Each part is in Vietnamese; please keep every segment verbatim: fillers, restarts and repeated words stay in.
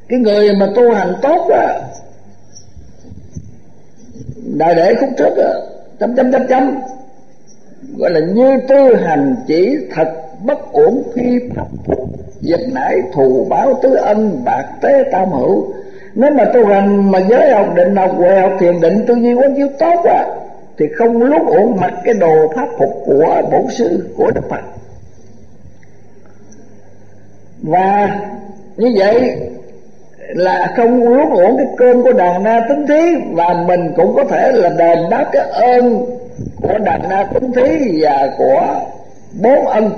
Cái người mà tu hành tốt á, đại để khúc trước á, chấm chấm chấm chấm, gọi là như tư hành chỉ thật bất uổng phi pháp phục, dịch nải thù báo tứ ân bạc tế tam hữu. Nếu mà tu hành mà giới học, định học, huệ học, thiền định, tư duy quán chiếu tốt á, thì không lúc uổng mặc cái đồ pháp phục của bổn sư, của Đức Phật. Và như vậy là không lúc uổng cái cơm của Đàn Na Tính Thí, và mình cũng có thể là đền đáp cái ơn của Đàn Na Tính Thí và của bốn ân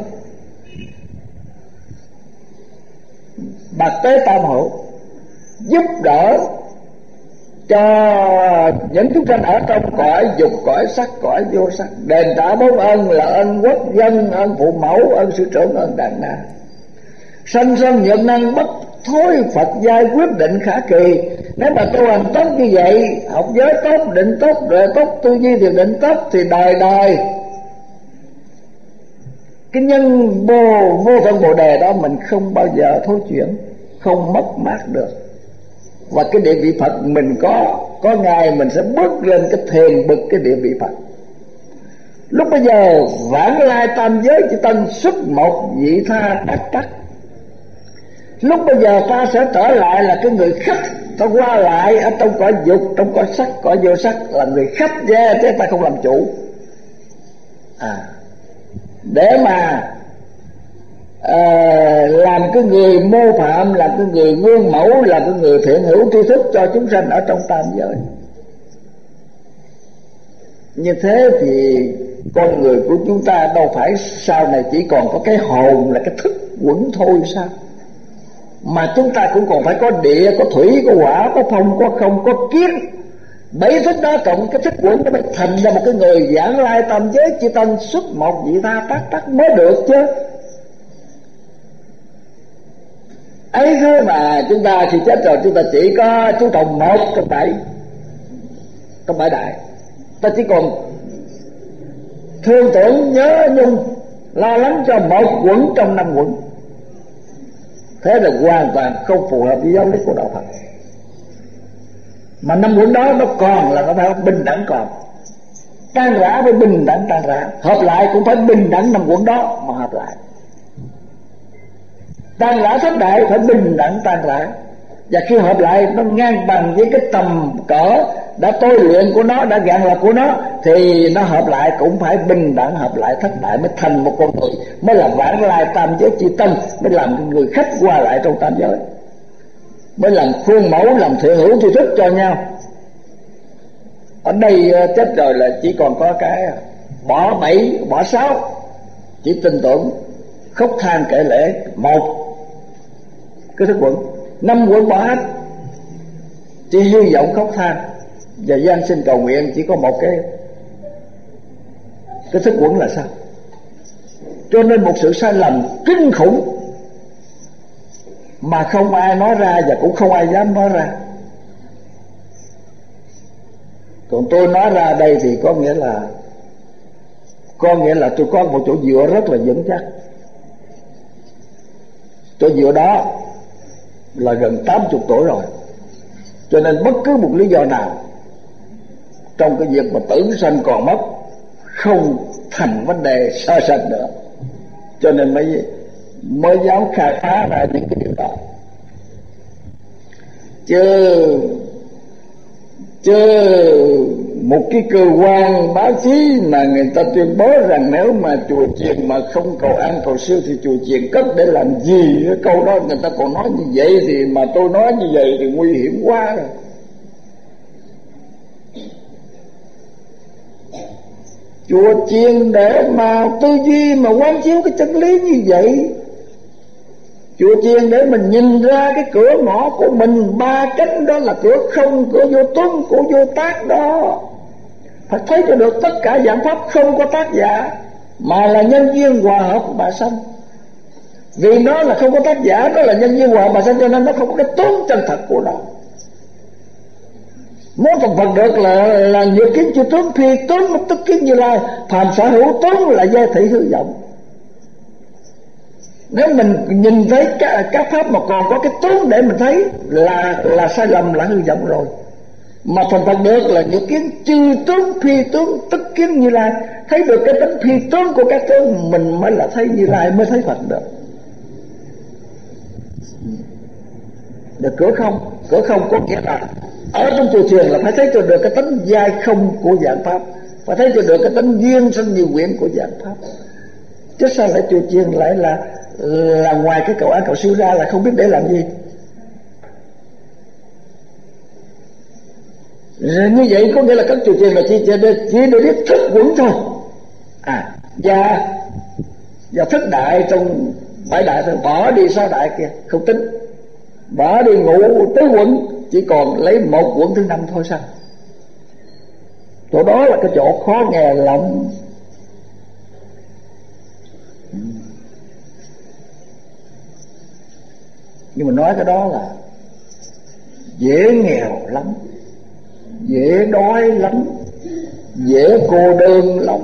bạc tế tam hữu, giúp đỡ cho những chúng sanh ở trong cõi dục, cõi sắc, cõi vô sắc. Đền trả bốn ân là ân quốc dân, ân phụ mẫu, ân sư trưởng, ân Đàn Na. Sanh sanh nhật năng bất thối, Phật giai quyết định khả kỳ. Nếu mà tu hành tốt như vậy, học giới tốt, định tốt, tuệ tốt, tư duy thiền định tốt, thì đời đời cái nhân vô vô thượng bồ đề đó mình không bao giờ thối chuyển, không mất mát được. Và cái địa vị Phật mình có có ngày mình sẽ bước lên cái thềm bực cái địa vị Phật. Lúc bây giờ vãng lai tam giới chỉ tân xuất một vị tha đắc đắc. Lúc bây giờ ta sẽ trở lại là cái người khách, ta qua lại ở trong cõi dục, trong cõi sắc, cõi vô sắc, là người khách ra chứ ta không làm chủ. À, để mà à, làm cái người mô phạm, làm cái người gương mẫu, làm cái người thiện hữu tri thức cho chúng sanh ở trong tam giới. Như thế thì con người của chúng ta đâu phải sau này chỉ còn có cái hồn là cái thức quẩn thôi sao? Mà chúng ta cũng còn phải có địa, có thủy, có hỏa, có phong, có không, có kiến. Bảy thức đó cộng cái thức quẩn nó mới thành ra một cái người giảng lai tam giới chỉ tân xuất một vị tha tắc tắc mới được chứ. Ấy thế mà chúng ta thì chết rồi, chúng ta chỉ có chú trọng một trong bảy, trong bảy đại. Ta chỉ còn thương tưởng, nhớ nhung, lo lắng cho một quẩn trong năm quẩn. Thế là hoàn toàn không phù hợp với giáo lý của đạo Phật. Mà năm quẩn đó nó còn là nó phải bình đẳng, còn tan rã với bình đẳng tan rã, hợp lại cũng phải bình đẳng năm quẩn đó mà hợp lại. Tan rã thất đại phải bình đẳng tan rã, và khi hợp lại nó ngang bằng với cái tầm cỡ đã tôi luyện của nó, đã gạn lập của nó, thì nó hợp lại cũng phải bình đẳng hợp lại thất đại, mới thành một con người, mới là vãng lai tam giới chi tân, mới làm người khách qua lại trong tam giới, mới làm khuôn mẫu, làm thiện hữu tri thức cho nhau. Ở đây chết rồi là chỉ còn có cái bỏ bảy, bỏ sáu, chỉ tin tưởng, khóc than kể lễ một cái thức quẩn. Năm quẩn bỏ hết, chỉ hy vọng khóc than và gian sinh cầu nguyện, chỉ có một cái cái thức quẩn là sao? Cho nên một sự sai lầm kinh khủng mà không ai nói ra và cũng không ai dám nói ra. Còn tôi nói ra đây thì có nghĩa là có nghĩa là tôi có một chỗ dựa rất là vững chắc. Chỗ dựa đó là gần tám mươi tuổi rồi, cho nên bất cứ một lý do nào trong cái việc mà tử sanh còn mất không thành vấn đề sơ sanh nữa, cho nên mới mới dám khai phá ra những cái điều đó. Chứ chứ một cái cơ quan báo chí mà người ta tuyên bố rằng nếu mà chùa chiền mà không cầu an cầu siêu thì chùa chiền cất để làm gì, cái câu đó người ta còn nói như vậy, thì mà tôi nói như vậy thì nguy hiểm quá rồi. Chùa chiền để mà tư duy mà quán chiếu cái chân lý như vậy. Chùa chiền để mình nhìn ra cái cửa ngõ của mình, ba cánh đó là cửa không, cửa vô tuân, cửa vô tác đó. Phải thấy cho được tất cả dạng pháp không có tác giả, mà là nhân duyên hòa hợp của bà sanh. Vì nó là không có tác giả, nó là nhân duyên hòa hợp bà sanh, cho nên nó không có cái tướng chân thật của nó. Muốn thành Phật được là là nhược kiến chưa tướng, phi tướng mất tức kiến Như Lai, phàm sở hữu tướng là gia thị hư vọng. Nếu mình nhìn thấy các, các pháp mà còn có cái tướng để mình thấy là là sai lầm, là hư vọng rồi. Mà thành Phật được là những kiến chư tướng phi tướng, tức kiến Như Lai. Thấy được cái tính phi tướng của các tướng, mình mới là thấy Như Lai, mới thấy Phật được. Được cửa không? Cửa không có nghĩa là ở trong chùa chiền là phải thấy cho được cái tính giai không của dạng pháp, phải thấy cho được cái tính duyên sanh nhiều quyển của dạng pháp. Chứ sao lại chùa chiền lại là là ngoài cái cầu an cầu siêu ra là không biết để làm gì. Rồi như vậy có nghĩa là các chùa chiền là chỉ, chỉ, để, chỉ để biết thức quẩn thôi. À và và thức đại trong bảy đại thôi, bỏ đi sáu đại kia không tính, bỏ đi ngũ tứ quẩn, chỉ còn lấy một quẩn thứ năm thôi sao? Chỗ đó là cái chỗ khó nghe lắm. Nhưng mà nói cái đó là dễ nghèo lắm, dễ đói lắm, dễ cô đơn lắm,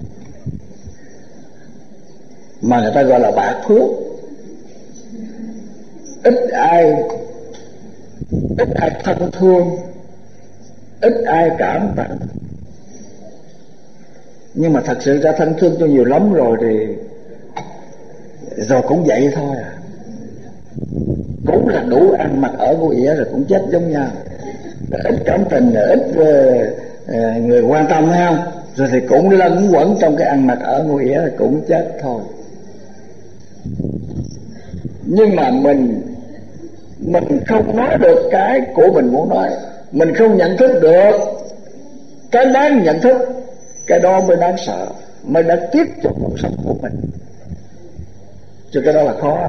mà người ta gọi là bạc phước. Ít ai ít ai thân thương, ít ai cảm tặng. Nhưng mà thật sự ra thân thương cho nhiều lắm rồi thì rồi cũng vậy thôi à, cũng là đủ ăn mặc ở ngôi ỉa rồi cũng chết giống nhau. Ít cảm tình, ít uh, người quan tâm hay không, rồi thì cũng lẫn quẩn trong cái ăn mặc ở ngôi ỉa rồi cũng chết thôi. Nhưng mà mình mình không nói được cái của mình muốn nói, mình không nhận thức được cái đáng nhận thức, cái đó mới đáng sợ, mới đáng tiếc cho cuộc sống của mình. Chứ cái đó là khó.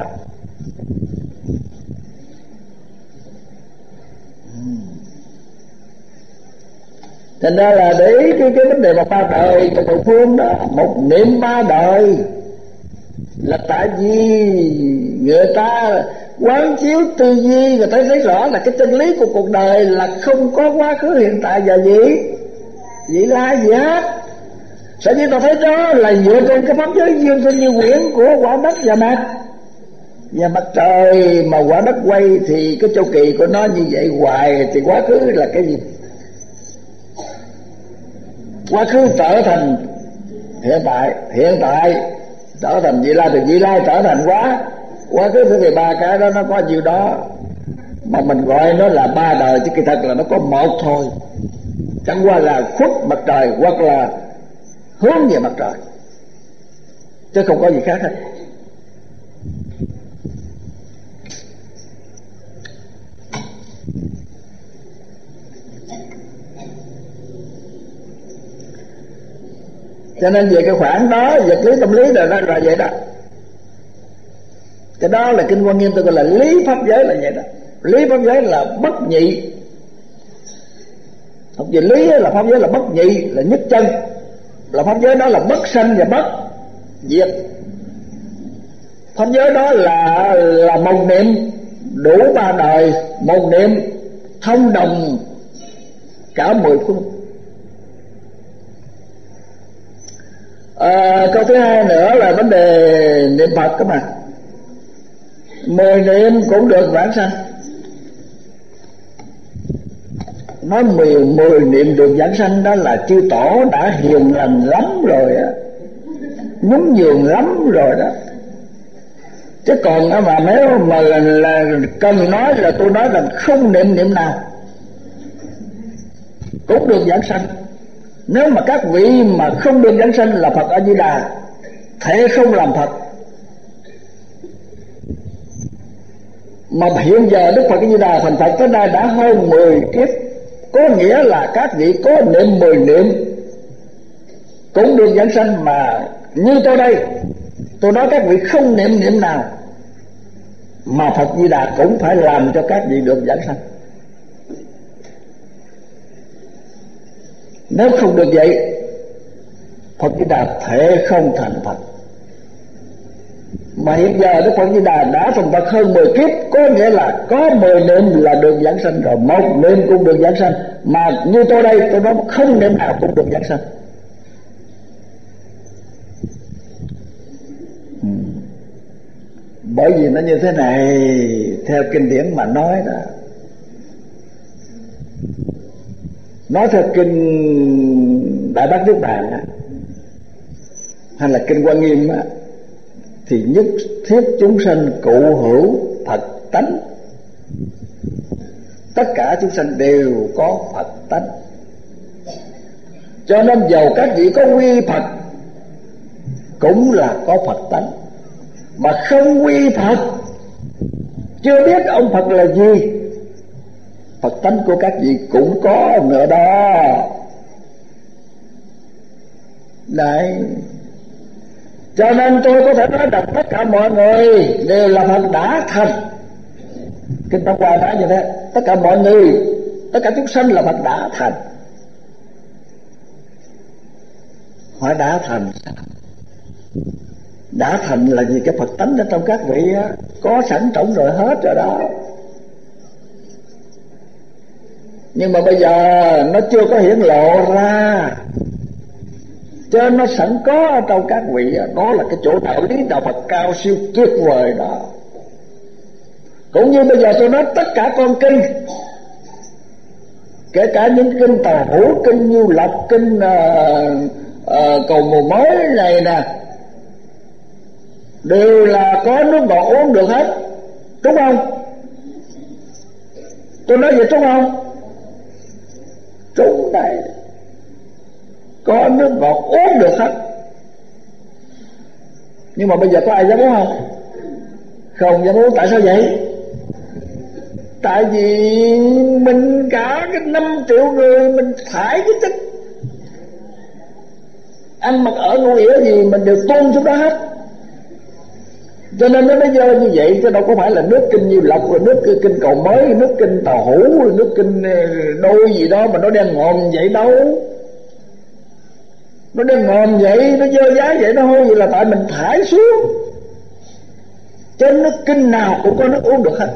Thành ra là để ý cái, cái vấn đề mà ba đời trong Phật phương đó, một niệm ba đời là tại vì người ta quán chiếu tư duy, người ta thấy rõ là cái chân lý của cuộc đời là không có quá khứ hiện tại và gì vị lai gì hết. Sở dĩ ta thấy đó là dựa trên cái pháp giới duyên sinh như quyển của quả đất và mặt và mặt trời. Mà quả đất quay thì cái chu kỳ của nó như vậy hoài, thì quá khứ là cái gì? Quá khứ trở thành hiện tại, hiện tại trở thành vị lai, thì vị lai trở thành quá quá khứ. Thì ba cái đó nó có nhiêu đó mà mình gọi nó là ba đời, chứ kỳ thật là nó có một thôi. Chẳng qua là khuất mặt trời hoặc là hướng về mặt trời, chứ không có gì khác hết. Cho nên về cái khoảng đó, vật lý tâm lý là là vậy đó. Cái đó là kinh Quan Nghiêm tôi gọi là lý pháp giới là vậy đó. Lý pháp giới là bất nhị. Học về lý là pháp giới là bất nhị, là nhất chân, là pháp giới đó là bất sanh và bất diệt. Pháp giới đó là là một niệm đủ ba đời, một niệm thông đồng cả mười phương. À, câu thứ hai nữa là vấn đề niệm Phật cơ mà. Mười niệm cũng được vãng sanh. Nói mười, mười niệm được vãng sanh đó là chư tổ đã hiền lành lắm rồi á, nhún nhường lắm rồi đó. Chứ còn mà nếu mà là, là cần nói là tôi nói là không niệm niệm nào cũng được vãng sanh. Nếu mà các vị mà không được vãng sanh là Phật A Di Đà thể không làm Phật. Mà hiện giờ Đức Phật A Di Đà thành Phật tới nay đã hơn mười kiếp, có nghĩa là các vị có niệm mười niệm cũng được vãng sanh. Mà như tôi đây, tôi nói các vị không niệm niệm nào mà Phật Di Đà cũng phải làm cho các vị được vãng sanh. Nếu không được vậy, Phật Di Đà thể không thành Phật. Mà hiện giờ Đức Phật Di Đà đã thành Phật hơn mười kiếp, có nghĩa là có mười niệm là được vãng sanh rồi, một niệm cũng được vãng sanh. Mà như tôi đây, tôi nói không niệm nào cũng được vãng sanh. Bởi vì nó như thế này, theo kinh điển mà nói đó, nói theo kinh Đại Bát Niết Bàn á, hay là kinh Hoa Nghiêm á, thì nhất thiết chúng sanh cụ hữu Phật tánh. Tất cả chúng sanh đều có Phật tánh. Cho nên dầu các vị có quy Phật cũng là có Phật tánh, mà không quy Phật chưa biết ông Phật là gì, Phật tánh của các vị cũng có nữa đó. Đấy, cho nên tôi có thể nói rằng tất cả mọi người đều là Phật đã thành. Kinh Pháp Hoa nói như thế, tất cả mọi người, tất cả chúng sanh là Phật đã thành. Hỏi đã thành sao? Đã thành là vì cái Phật tánh ở trong các vị á, có sẵn trọng rồi hết rồi đó. Nhưng mà bây giờ nó chưa có hiển lộ ra, cho nó sẵn có ở trong các vị. Đó là cái chỗ đạo lý đạo Phật cao siêu tuyệt vời đó. Cũng như bây giờ tôi nói tất cả con kinh, kể cả những kinh Tàu Hữu, kinh Nhiêu Lập, kinh uh, uh, Cầu Mùa Mới này nè, đều là có nước ngọt uống được hết, đúng không? Tôi nói vậy đúng không? Đúng này, có nước ngọt uống được hết. Nhưng mà bây giờ có ai dám uống không? Không dám uống. Tại sao vậy? Tại vì mình cả cái năm triệu người mình thải cái chất ăn mặc ở ngủ ỉa gì mình đều tuôn xuống đó hết. Cho nên nó mới dơ như vậy, chứ đâu có phải là nước kinh Nhiêu Lộc, rồi nước kinh Cầu Mới, nước kinh Tàu Hữu, nước kinh Đôi gì đó mà nó đen ngòm vậy đâu. Nó đen ngòm vậy, nó dơ giá vậy, nó hôi vậy là tại mình thải xuống. Trên nước kinh nào cũng có nước uống được hết.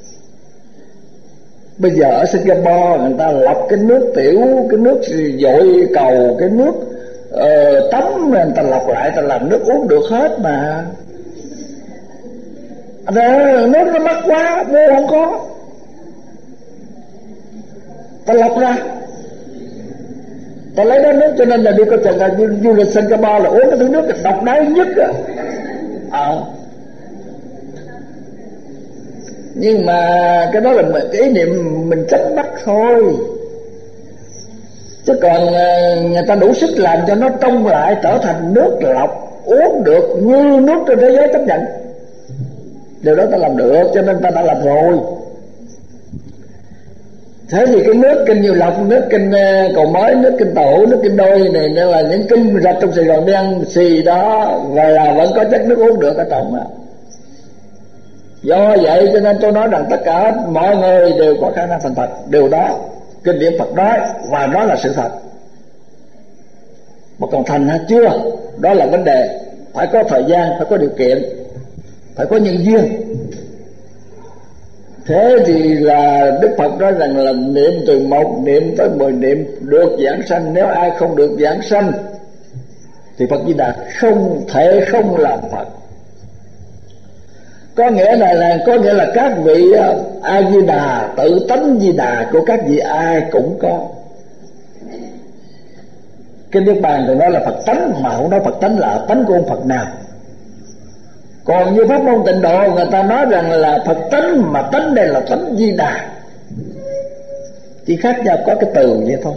Bây giờ ở Singapore người ta lọc cái nước tiểu, cái nước dội cầu, cái nước uh, tắm, người ta lọc lại, ta làm nước uống được hết mà. Rồi, nước nó mắc quá, mua không có, ta lọc ra, ta lấy đó nước. Cho nên là đi coi chừng là du, du lịch Singapore là uống cái thứ nước độc đáo nhất à. À. Nhưng mà cái đó là cái ý niệm mình chấp bắt thôi, chứ còn người ta đủ sức làm cho nó trong lại trở thành nước lọc uống được như nước trên thế giới chấp nhận. Điều đó ta làm được, cho nên ta đã làm rồi. Thế thì cái nước kinh Nhiêu Lộc, nước kinh Cầu Mới, nước kinh Tàu Hữu, nước kinh Đôi này nó là những kinh ra trong Sài Gòn đen xì đó, và là vẫn có chất nước uống được ở trong đó. Do vậy cho nên tôi nói rằng tất cả mọi người đều có khả năng thành Phật. Điều đó kinh điển Phật nói, và đó là sự thật. Mà còn thành hay chưa, đó là vấn đề. Phải có thời gian, phải có điều kiện, phải có nhân duyên. Thế thì là Đức Phật nói rằng là niệm từ một niệm tới mười niệm được giảng sanh. Nếu ai không được giảng sanh thì Phật Di Đà không thể không làm Phật. Có nghĩa là, là có nghĩa là các vị A Di Đà, tự tánh Di Đà của các vị ai cũng có. Kinh Niết Bàn thì nói là Phật tánh, mà không nói Phật tánh là tánh của ông Phật nào. Còn như pháp môn Tịnh Độ người ta nói rằng là Phật tánh, mà tánh đây là tánh Di Đà, chỉ khác nhau có cái từ vậy thôi.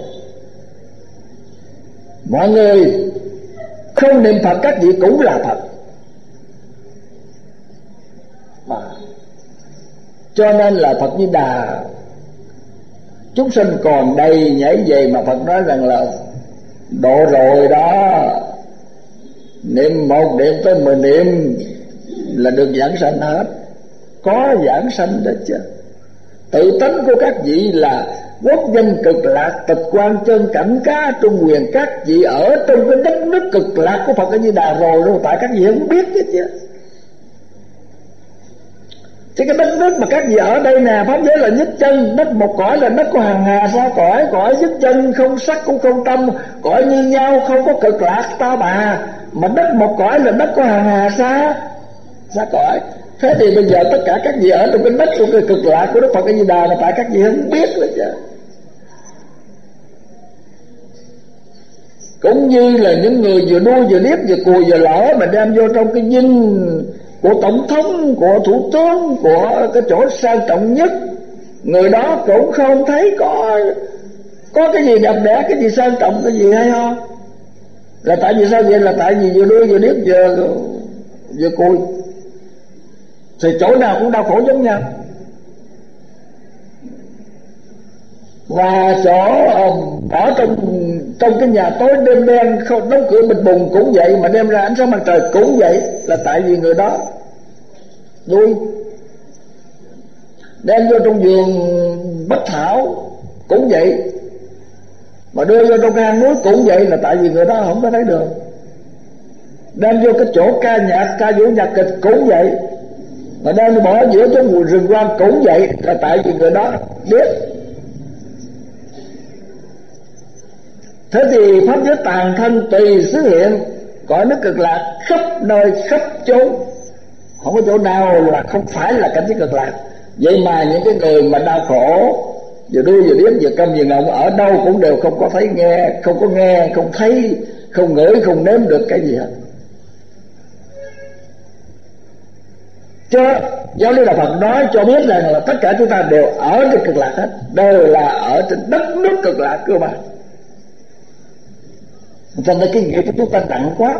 Mọi người không niệm Phật các vị cũng là Phật mà. Cho nên là Phật Di Đà chúng sinh còn đầy nhảy về, mà Phật nói rằng là độ rồi đó, niệm một niệm tới mười niệm là được giảng sanh hết. Có giảng sanh đó chứ. Tự tánh của các vị là quốc dân cực lạc, tịch quan chân cảnh cá trung quyền. Các vị ở trong cái đất nước cực lạc của Phật A Di Đà rồi đâu, tại các vị không biết chứ chứ. Chứ cái đất nước mà các vị ở đây nè, pháp giới là nhất chân, đất một cõi là đất của hàng hà sa cõi, cõi nhất chân không sắc cũng không tâm, cõi như nhau không có cực lạc ta bà. Mà đất một cõi là đất của hàng hà sa sa cõi, Thế thì bây giờ tất cả các vị ở trong cái đất của cái cực lạc của Đức Phật A Di Đà là tại các vị không biết là chứ. Cũng như là những người vừa đuôi vừa điếc vừa cùi vừa lỡ mà đem vô trong cái dinh của tổng thống, của thủ tướng, của cái chỗ sang trọng nhất, người đó cũng không thấy có có cái gì đẹp đẽ, cái gì sang trọng, cái gì hay ho. Là tại vì sao vậy? Là tại vì vừa đuôi vừa điếc vừa vừa cùi, thì chỗ nào cũng đau khổ giống nhau. Và chỗ ở trong trong cái nhà tối đêm đen không đóng cửa bịt bùng cũng vậy, mà đem ra ánh sáng mặt trời cũng vậy, là tại vì người đó đuôi. Đem vô trong vườn bách thảo cũng vậy, mà đưa vô trong cái hang núi cũng vậy, là tại vì người đó không có thấy đường. Đem vô cái chỗ ca nhạc, ca vũ nhạc kịch cũng vậy, mà đem bỏ giữa trong vùng rừng quang cũng vậy, là tại vì người đó biết. Thế thì pháp giới tàn thân tùy xứ hiện, cõi nước cực lạc khắp nơi khắp chốn, không có chỗ nào là không phải là cảnh giới cực lạc. Vậy mà những cái người mà đau khổ vừa đuôi vừa điếc vừa câm vừa ngọng, ở đâu cũng đều không có thấy nghe, không có nghe, không thấy, không ngửi, không nếm được cái gì hết. Chứ giáo lý Đạo Phật nói cho biết rằng là tất cả chúng ta đều ở trên cực lạc hết, đều là ở trên đất nước cực lạc cơ mà. Cho nên cái nghiệp của chúng ta nặng quá.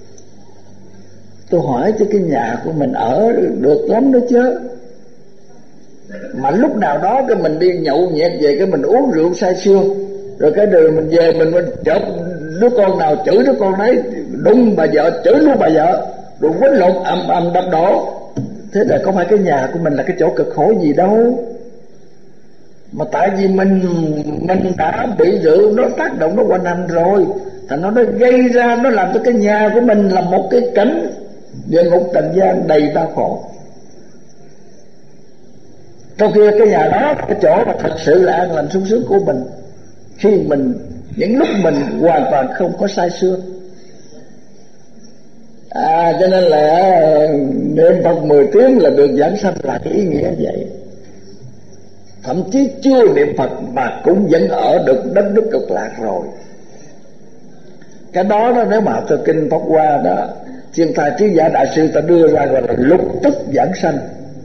Tôi hỏi cho cái nhà của mình ở được lắm đó chứ, mà lúc nào đó cái mình đi nhậu nhẹt về, cái mình uống rượu say sưa, rồi cái đường mình về mình mình chở đứa con nào chửi đứa con đấy, đụng bà vợ chửi luôn bà vợ, rồi quýnh lộn ầm ầm đập đổ. Thế là có phải cái nhà của mình là cái chỗ cực khổ gì đâu, mà tại vì mình mình đã bị rượu nó tác động, nó hoành hành rồi, thành nó nó gây ra, nó làm cho cái nhà của mình là một cái cảnh địa ngục trần gian đầy đau khổ. Trong khi cái nhà đó là cái chỗ mà thật sự là an lành sung sướng của mình, khi mình những lúc mình hoàn toàn không có sai xưa. À, cho nên là niệm Phật mười tiếng là được giảng sanh, là cái ý nghĩa vậy. Thậm chí chưa niệm Phật mà cũng vẫn ở được đất nước cực lạc rồi. Cái đó đó, nếu mà học theo kinh Pháp Hoa đó, Thiên Thai Trí Giả Đại Sư ta đưa ra gọi là lục tức giảng sanh,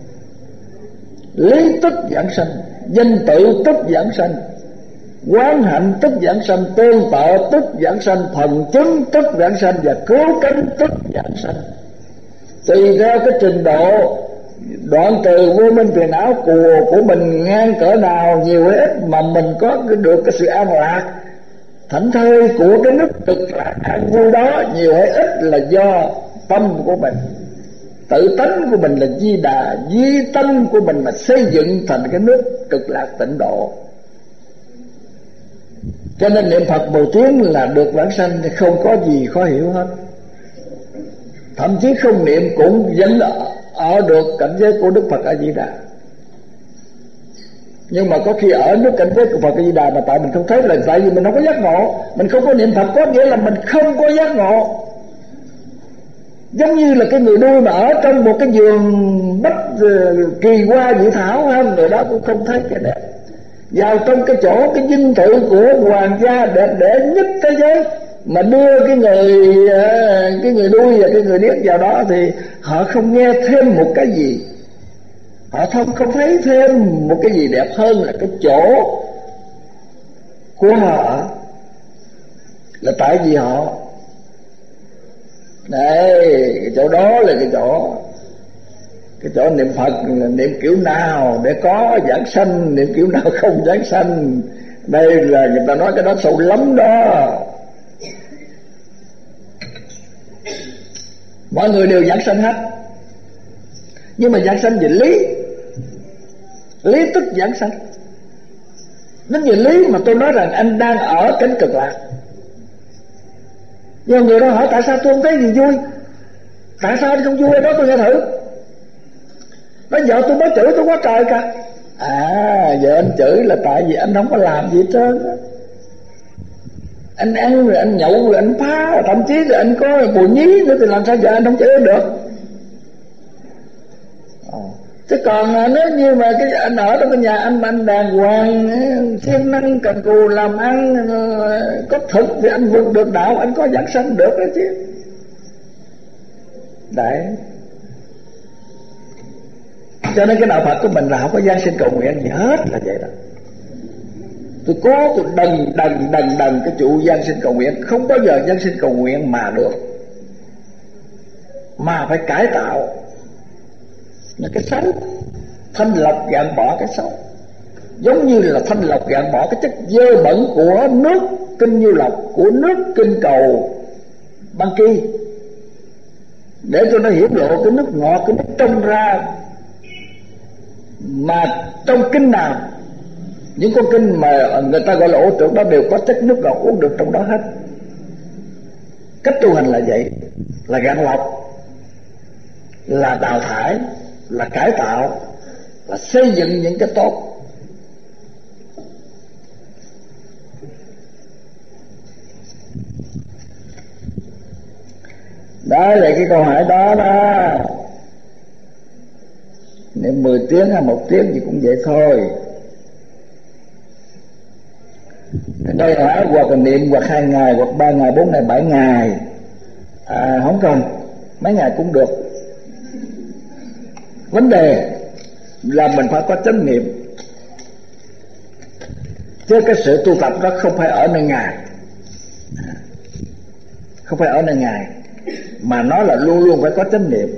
lý tức giảng sanh, danh tự tức giảng sanh, quán hạnh tức giảng sanh, tương tự tức giảng sanh, thần chứng tức giảng sanh, và cứu cánh tức giảng sanh. Tùy theo cái trình độ đoạn trừ vô minh phiền não của của mình ngang cỡ nào, nhiều hay ít, mà mình có được cái sự an lạc thảnh thơi của cái nước cực lạc an vui đó, nhiều hay ít là do tâm của mình, tự tánh của mình là di đà, di tâm của mình mà xây dựng thành cái nước cực lạc tịnh độ. Cho nên niệm Phật mười tiếng là được vãng sanh, thì không có gì khó hiểu hết. Thậm chí không niệm cũng vẫn ở, ở được cảnh giới của Đức Phật A Di Đà. Nhưng mà có khi ở nước cảnh giới của Phật A Di Đà mà tại mình không thấy, là tại vì mình không có giác ngộ. Mình không có niệm Phật có nghĩa là mình không có giác ngộ. Giống như là cái người đuôi mà ở trong một cái vườn bách kỳ hoa dị thảo ha, người đó cũng không thấy cái đẹp. Vào trong cái chỗ cái dinh thự của hoàng gia đẹp đẽ nhất thế giới, mà đưa cái người cái người đuôi và cái người điếc vào đó, thì họ không nghe thêm một cái gì, họ không không thấy thêm một cái gì đẹp hơn là cái chỗ của họ, là tại vì họ đây, cái chỗ đó là cái chỗ cái chỗ niệm Phật, niệm kiểu nào để có giảng sanh, niệm kiểu nào không giảng sanh. Đây là người ta nói cái đó sâu lắm đó. Mọi người đều giảng sanh hết, nhưng mà giảng sanh về lý, lý tức giảng sanh. Đến về lý mà tôi nói rằng anh đang ở cảnh cực lạc. Nhưng người đó hỏi tại sao tôi không thấy gì vui, tại sao anh không vui đó, tôi nghe thử. Nói vợ tôi mới chửi tôi quá trời cả. À, vợ anh chửi là tại vì anh không có làm gì hết trơn. Anh ăn rồi anh nhậu rồi anh phá, thậm chí là anh có bùi nhí nữa, thì làm sao vợ anh không chửi được. còn nếu như mà cái anh ở trong cái nhà anh mà anh đàng hoàng, siêng năng cần cù làm ăn có thực thì anh vượt được đạo, anh có giảng sanh được đó chứ. Đấy, cho nên cái đạo Phật của mình là không có gian sinh cầu nguyện gì hết, là vậy đó. Tôi cố tôi đần đần đần đần cái chủ gian sinh cầu nguyện, không bao giờ gian sinh cầu nguyện mà được, mà phải cải tạo là cái xấu, thanh lọc gạn bỏ cái xấu. Giống như là thanh lọc gạn bỏ cái chất dơ bẩn của nước kinh Nhiêu Lộc, của nước kinh cầu Băng Kỳ, để cho nó hiển lộ cái nước ngọt, cái nước trong ra. Mà trong kinh nào, những con kinh mà người ta gọi là ô trượt đó đều có chất nước ngọt uống được trong đó hết. Cách tu hành là vậy, là gạn lọc, là đào thải, là cải tạo, là xây dựng những cái tốt. Đó là cái câu hỏi đó đó. Nếu mười tiếng hay một tiếng thì cũng vậy thôi. Đây hỏi hoặc là niệm hoặc hai ngày, hoặc ba ngày, bốn ngày, bảy ngày, à, không cần, mấy ngày cũng được. Vấn đề là mình phải có chánh niệm, chứ cái sự tu tập đó không phải ở nơi ngày, không phải ở nơi ngày, mà nó là luôn luôn phải có chánh niệm.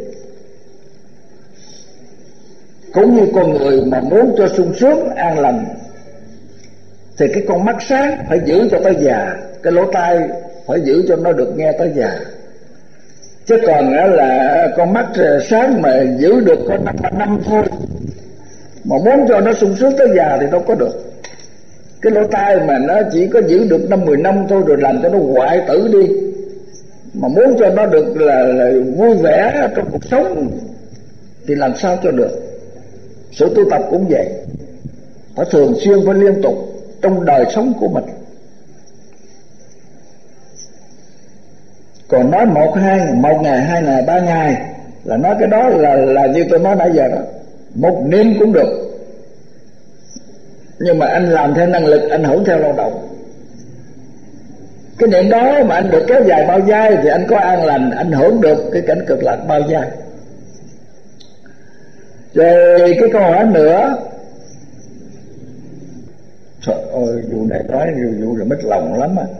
Cũng như con người mà muốn cho sung sướng an lành thì cái con mắt sáng phải giữ cho tới già, cái lỗ tai phải giữ cho nó được nghe tới già. Chứ còn là con mắt sáng mà giữ được có năm năm thôi, mà muốn cho nó sung sướng tới già thì đâu có được. Cái lỗ tai mà nó chỉ có giữ được năm mười năm thôi rồi làm cho nó hoại tử đi, mà muốn cho nó được là, là vui vẻ trong cuộc sống thì làm sao cho được. Sự tu tập cũng vậy, phải thường xuyên, phải liên tục trong đời sống của mình. Còn nói một hai một ngày, hai ngày, ba ngày là nói cái đó là là như tôi nói nãy giờ đó, một niệm cũng được. Nhưng mà anh làm theo năng lực, anh không theo lao động. Cái niệm đó mà anh được kéo dài bao giai thì anh có an lành, anh hưởng được cái cảnh cực lạc bao giai. Rồi cái câu hỏi nữa, trời ơi, vụ này nói vụ này mất lòng lắm á,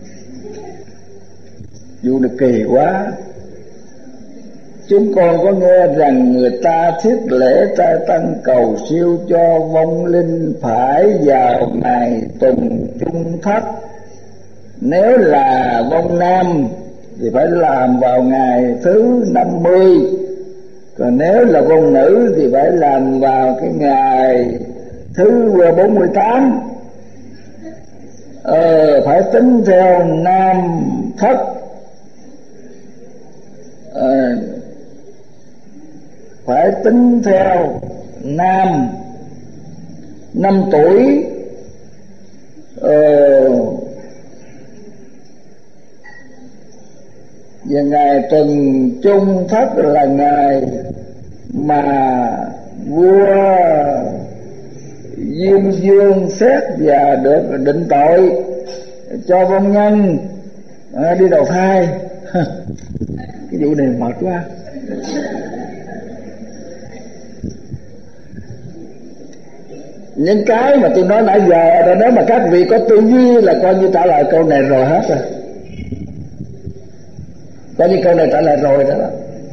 vụ này kỳ quá. Chúng con có nghe rằng người ta thiết lễ trai tăng cầu siêu cho vong linh phải vào ngày tuần trung thất. Nếu là vong nam thì phải làm vào ngày thứ năm mươi, còn nếu là vong nữ thì phải làm vào cái ngày thứ bốn mươi tám. Ờ, phải tính theo nam thất. Ờ, phải tính theo nam năm tuổi. Ờ, và ngày tuần trung thất là ngày mà vua Diêm Dương xét và được định tội cho vong nhân à, đi đầu thai. Cái vụ này mệt quá. Những cái mà tôi nói nãy giờ, nếu mà các vị có tư duy là coi như trả lời câu này rồi hết rồi. Coi như câu này trả lời rồi đó, đó.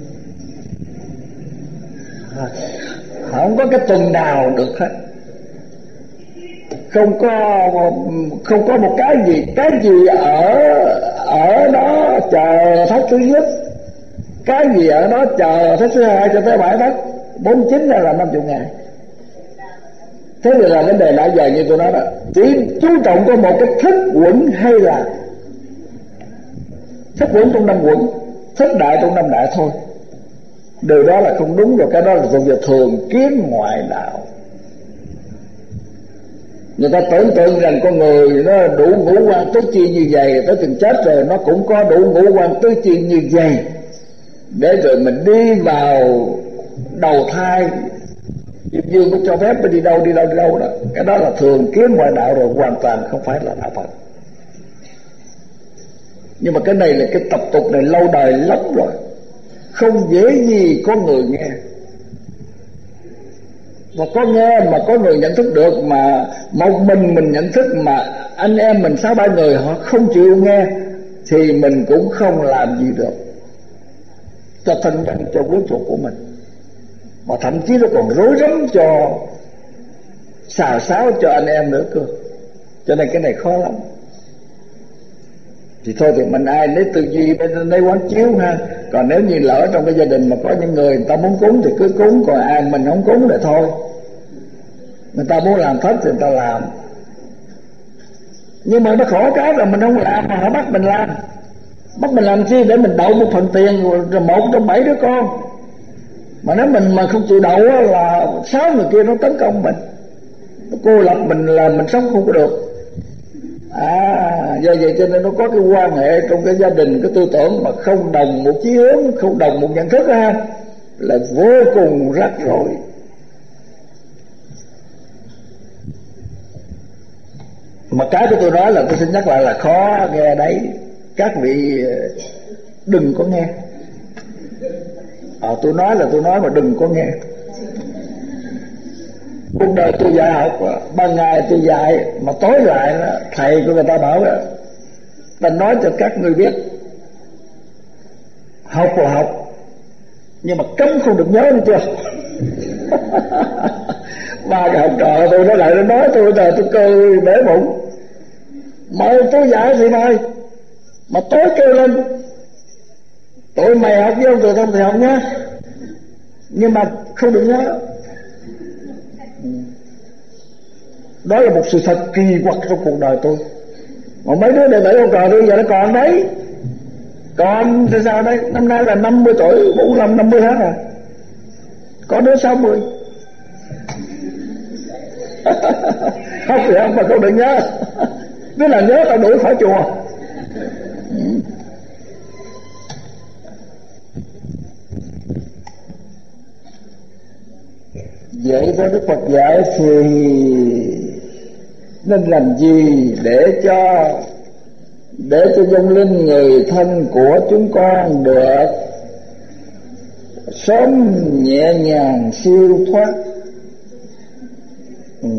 Không có cái tuần nào được hết. Không có không có một cái gì, cái gì ở ở đó chờ thất thứ nhất, cái gì ở đó chờ thất thứ hai cho tới bảy thất, bốn chín là là năm chục ngày. Thế thì là vấn đề nãy giờ như tôi nói đó, chỉ chú trọng có một cái thức quẩn hay là thức quẩn trong năm quẩn, thức đại trong năm đại thôi. Điều đó là không đúng rồi, cái đó là thuộc về thường kiến ngoại đạo. Người ta tưởng tượng rằng con người nó đủ ngũ quan tứ chi như vậy, tới chừng chết rồi nó cũng có đủ ngũ quan tứ chi như vậy, để rồi mình đi vào đầu thai Diêm Dương có cho phép đi đâu đi đâu đi đâu đó, cái đó là thường kiến ngoại đạo rồi, hoàn toàn không phải là đạo Phật. Nhưng mà cái này là cái tập tục này lâu đời lắm rồi, không dễ gì có người nghe. Và có nghe mà có người nhận thức được, mà một mình mình nhận thức mà anh em mình sáu ba người họ không chịu nghe thì mình cũng không làm gì được cho thân nhân, cho quyến thuộc của mình, mà thậm chí nó còn rối rắm cho xào xáo cho anh em nữa cơ. Cho nên cái này khó lắm. Thì thôi thì mình ai lấy tư duy lấy quán chiếu ha. Còn nếu như lỡ trong cái gia đình mà có những người người ta muốn cúng thì cứ cúng, còn ai mình không cúng thì thôi. Người ta muốn làm thất thì người ta làm. Nhưng mà nó khổ cái là mình không làm mà họ bắt mình làm. Bắt mình làm chi? Để mình đậu một phần tiền rồi một trong bảy đứa con. Mà nếu mình mà không chịu đậu là sáu người kia nó tấn công mình, nó cô lập mình, là mình sống không có được. À, do vậy cho nên nó có cái quan hệ trong cái gia đình, cái tư tưởng mà không đồng một chí hướng, không đồng một nhận thức ha, là vô cùng rắc rối. Mà cái của tôi nói là tôi xin nhắc lại là khó nghe đấy. Các vị đừng có nghe. À, tôi nói là tôi nói mà đừng có nghe. Cuộc đời tôi dạy học, ban ngày tôi dạy, mà tối lại đó, thầy của người ta bảo là ta nói cho các người biết, học là học, nhưng mà cấm không được nhớ nữa chưa. Ba cái học trò tôi nó lại nó nói tôi là tôi cười bể bụng. Mời tôi dạy thì mời, mà tối kêu lên tụi mày học với ông tụi không thì học nhá, nhưng mà không được nhớ. Đó là một sự thật kỳ quặc trong cuộc đời tôi. Mà mấy đứa đệ tử ông trò tôi giờ nó còn đấy. Còn thì sao đấy? Năm nay là năm mươi tuổi, bốn mươi lăm, năm mươi hết rồi. Có đứa sáu mươi. Không thì không mà không được nhớ. Nếu là nhớ tao đuổi khỏi chùa. Vậy đó Đức Phật dạy thì nên làm gì để cho để cho vong linh người thân của chúng con được sớm nhẹ nhàng siêu thoát. Ừ.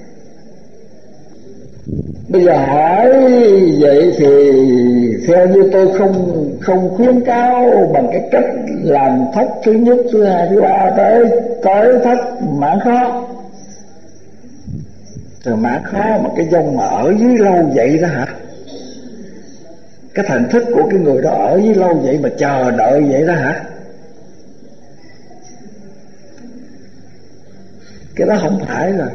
Bây giờ hỏi vậy thì theo như tôi không không khuyến cáo bằng cái cách làm thất thứ nhất, thứ hai, thứ ba tới tới thất mãn khó. Từ mãn khó mà cái dòng mà ở dưới lâu vậy đó hả? Cái thành thức của cái người đó ở dưới lâu vậy mà chờ đợi vậy đó hả? Cái đó không phải rồi.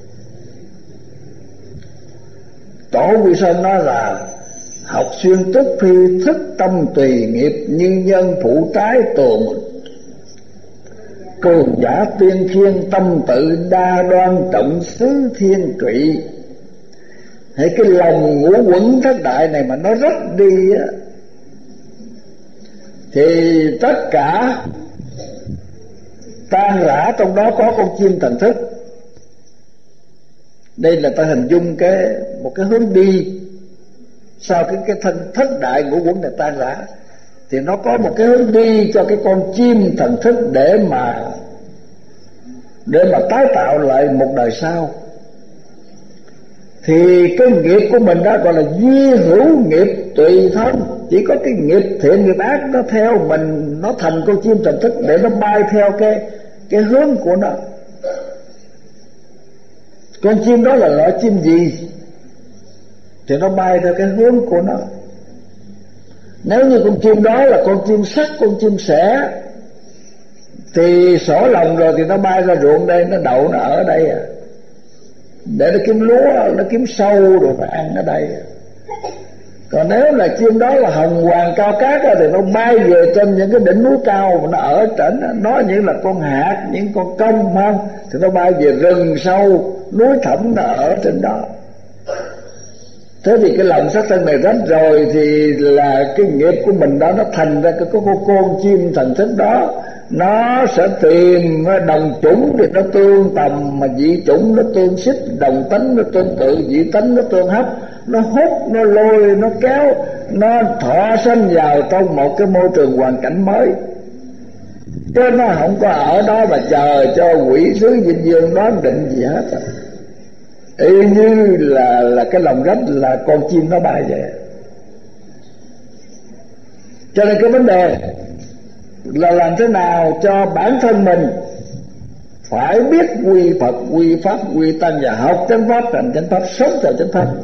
Tổ Quy Sơn nói là học xuyên tức phi thức tâm tùy nghiệp, như nhân phụ trái tường cường giả tiên thiên, tâm tự đa đoan trọng xứ thiên trụy. Thế cái lòng ngũ quẩn thất đại này mà nó rách đi á, thì tất cả tan rã trong đó có con chim thần thức. Đây là ta hình dung cái một cái hướng đi sau cái cái thân thất đại ngũ quẩn này tan rã, thì nó có một cái hướng đi cho cái con chim thần thức để mà để mà tái tạo lại một đời sau. Thì cái nghiệp của mình đó gọi là duy hữu nghiệp tùy thân. Chỉ có cái nghiệp thiện nghiệp ác nó theo mình, nó thành con chim thần thức để nó bay theo cái cái hướng của nó. Con chim đó là loại chim gì thì nó bay theo cái hướng của nó. Nếu như con chim đó là con chim sắt, con chim sẻ, thì sổ lòng rồi thì nó bay ra ruộng đây, nó đậu nó ở đây à, để nó kiếm lúa, nó kiếm sâu rồi nó ăn ở đây. Còn nếu là chim đó là hồng hoàng cao cát thì nó bay về trên những cái đỉnh núi cao mà nó ở trển, nó như là con hạt, những con công không, thì nó bay về rừng sâu, núi thẳm, nó ở trên đó. Thế thì cái lòng sát thân này rách rồi thì là cái nghiệp của mình đó nó thành ra cái có con chim thần thức đó, nó sẽ tìm đồng chủng thì nó tương tầm, mà dị chủng nó tương xích, đồng tánh nó tương tự, dị tánh nó tương hấp, nó hút, nó lôi, nó kéo, nó thọ sanh vào trong một cái môi trường hoàn cảnh mới. Chứ nó không có ở đó mà chờ cho quỷ sứ Vinh Dương đoán định gì hết. Y như là là cái lòng rách là con chim nó bay về. Cho nên cái vấn đề là làm thế nào cho bản thân mình phải biết quy Phật, quy Pháp, quy Tăng, và học chánh Pháp, hành chánh Pháp, sống theo chánh Pháp.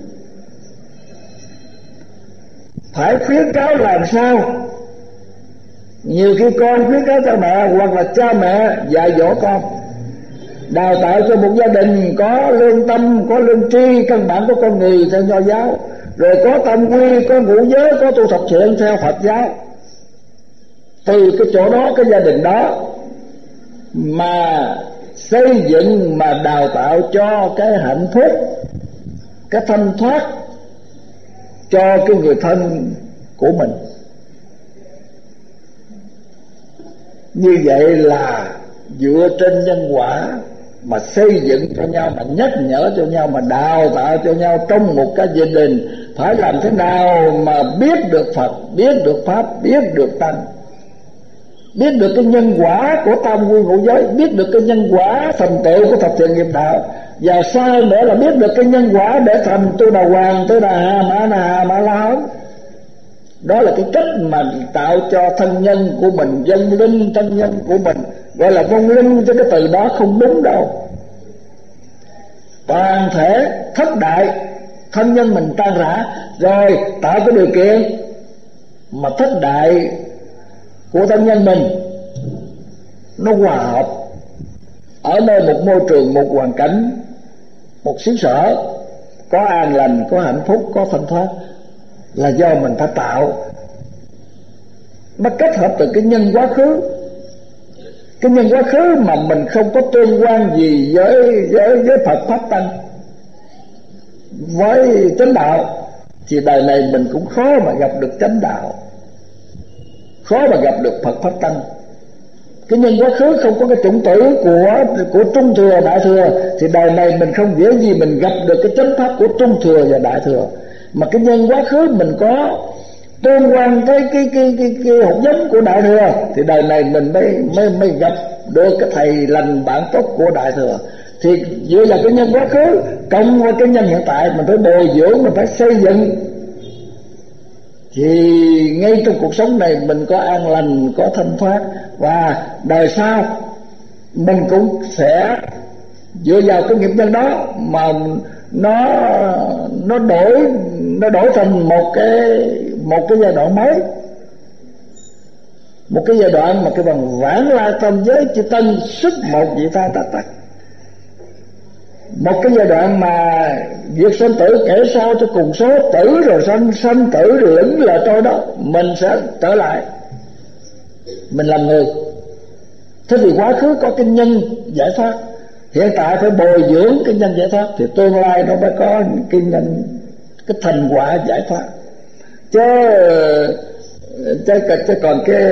Phải khuyến cáo làm sao. Nhiều khi con khuyến cáo cha mẹ, hoặc là cha mẹ dạy dỗ con, đào tạo cho một gia đình có lương tâm, có lương tri, căn bản của con người theo Nho giáo, rồi có tâm quy, có ngũ giới, có tu thập thiện theo Phật giáo. Từ cái chỗ đó, cái gia đình đó mà xây dựng, mà đào tạo cho cái hạnh phúc, cái thanh thoát cho cái người thân của mình. Như vậy là dựa trên nhân quả mà xây dựng cho nhau, mà nhắc nhở cho nhau, mà đào tạo cho nhau trong một cái gia đình. Phải làm thế nào mà biết được Phật, biết được Pháp, biết được Tăng, biết được cái nhân quả của tam quy ngũ giới, biết được cái nhân quả thành tựu của thập thiện nghiệp đạo, và sau nữa là biết được cái nhân quả để thành Tu Đà Hoàng, Tu Đà Hà, Mã Đà Hà, Mã La Hán. Đó là cái cách mà tạo cho thân nhân của mình, vong linh thân nhân của mình. Gọi là vong linh chứ cái từ đó không đúng đâu. Toàn thể thất đại, thân nhân mình tan rã, rồi tạo cái điều kiện mà thất đại của thân nhân mình nó hòa hợp ở nơi một môi trường, một hoàn cảnh, một xứ sở có an lành, có hạnh phúc, có thanh thoát, là do mình phải tạo. Nó kết hợp từ cái nhân quá khứ. Cái nhân quá khứ mà mình không có tương quan gì với, với, với Phật Pháp Tăng, với chánh đạo, thì đời này mình cũng khó mà gặp được chánh đạo, khó mà gặp được Phật Pháp Tăng. Cái nhân quá khứ không có cái chủng tử của của Trung Thừa, Đại Thừa, thì đời này mình không dễ gì mình gặp được cái chánh pháp của Trung Thừa và Đại Thừa. Mà cái nhân quá khứ mình có tương quan tới cái cái cái cái hột giống của Đại Thừa, thì đời này mình mới mới mới gặp được cái thầy lành bạn tốt của Đại Thừa. Thì dựa vào cái nhân quá khứ cộng với cái nhân hiện tại, mình phải bồi dưỡng, mình phải xây dựng, thì ngay trong cuộc sống này mình có an lành, có thanh thoát, và đời sau mình cũng sẽ dựa vào cái nghiệp nhân đó mà nó nó đổi nó đổi thành một cái một cái giai đoạn mới, một cái giai đoạn mà cái bằng vãng lai tam giới chư tân sức một vị tha tát tắc. Một cái giai đoạn mà việc sanh tử kể sao cho cùng số, tử rồi sanh, sanh tử rồi lững lờ trôi đó, mình sẽ trở lại mình làm người. Thế thì quá khứ có cái nhân giải thoát, hiện tại phải bồi dưỡng cái nhân giải thoát, thì tương lai nó mới có cái nhân, cái thành quả giải thoát. Chứ chứ, chứ còn cái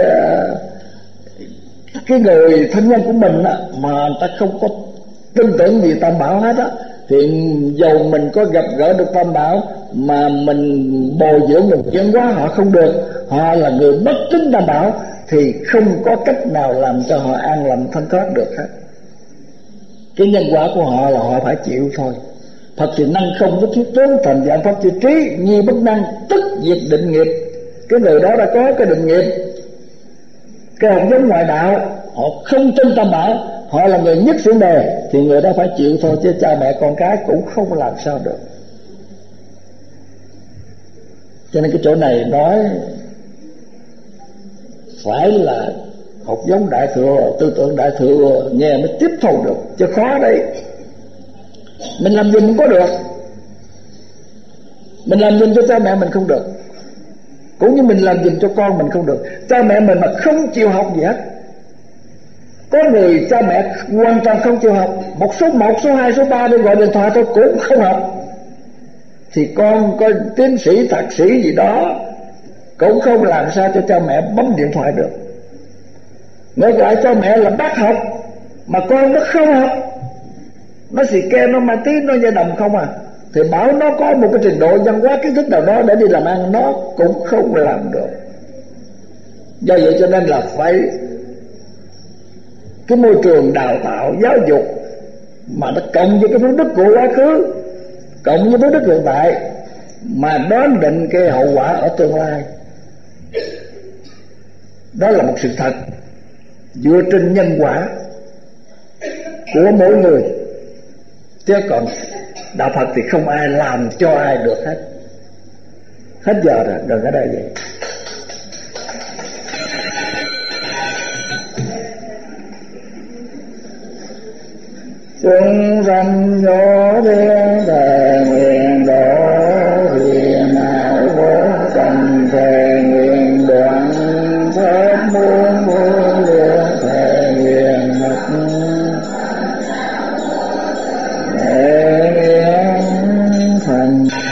cái người thân nhân của mình á, mà người ta không có tin tưởng gì Tam Bảo hết á, thì dầu mình có gặp gỡ được Tam Bảo mà mình bồi dưỡng mình chuyển hóa họ không được, họ là người bất tín Tam Bảo, thì không có cách nào làm cho họ an lành thanh thoát được hết. Cái nhân quả của họ là họ phải chịu thôi. Phật thì năng không có thiết tướng, thành dạng pháp thì trí nhi bất năng, tức diệt định nghiệp. Cái người đó đã có cái định nghiệp, cái hạt giống ngoại đạo, họ không tin Tam Bảo, họ là người nhất xưởng đề, thì người đó phải chịu thôi, chứ cha mẹ con cái cũng không làm sao được. Cho nên cái chỗ này nói phải là học giống Đại Thừa, tư tưởng Đại Thừa nghe mới tiếp thu được, chứ khó đấy. Mình làm gì cũng có được, mình làm gì cho cha mẹ mình không được, cũng như mình làm gì cho con mình không được. Cha mẹ mình mà không chịu học gì hết. Có người cha mẹ hoàn toàn không chịu học, một số một, số hai, số ba đi gọi điện thoại thôi cũng không học, thì con có tiến sĩ, thạc sĩ gì đó cũng không làm sao cho cha mẹ bấm điện thoại được. Ngược lại cho mẹ là bác học mà con nó không học, nó xì ke, nó ma tí, nó da đầm không à, thì bảo nó có một cái trình độ văn hóa kiến thức nào đó để đi làm ăn, nó cũng không làm được. Do vậy cho nên là phải cái môi trường đào tạo giáo dục mà nó cộng với cái phước đức của quá khứ, cộng với phước đức hiện tại, mà đoán định cái hậu quả ở tương lai. Đó là một sự thật dựa trên nhân quả của mỗi người, chứ còn đạo Phật thì không ai làm cho ai được hết. Hết giờ rồi, đừng ở đây vậy. Chúng sanh vô thiên thề nguyện độ, hiền hảo vô cần thề nguyện đoạn, pháp muôn muôn lượng thề nguyện mật, thề nguyện thành.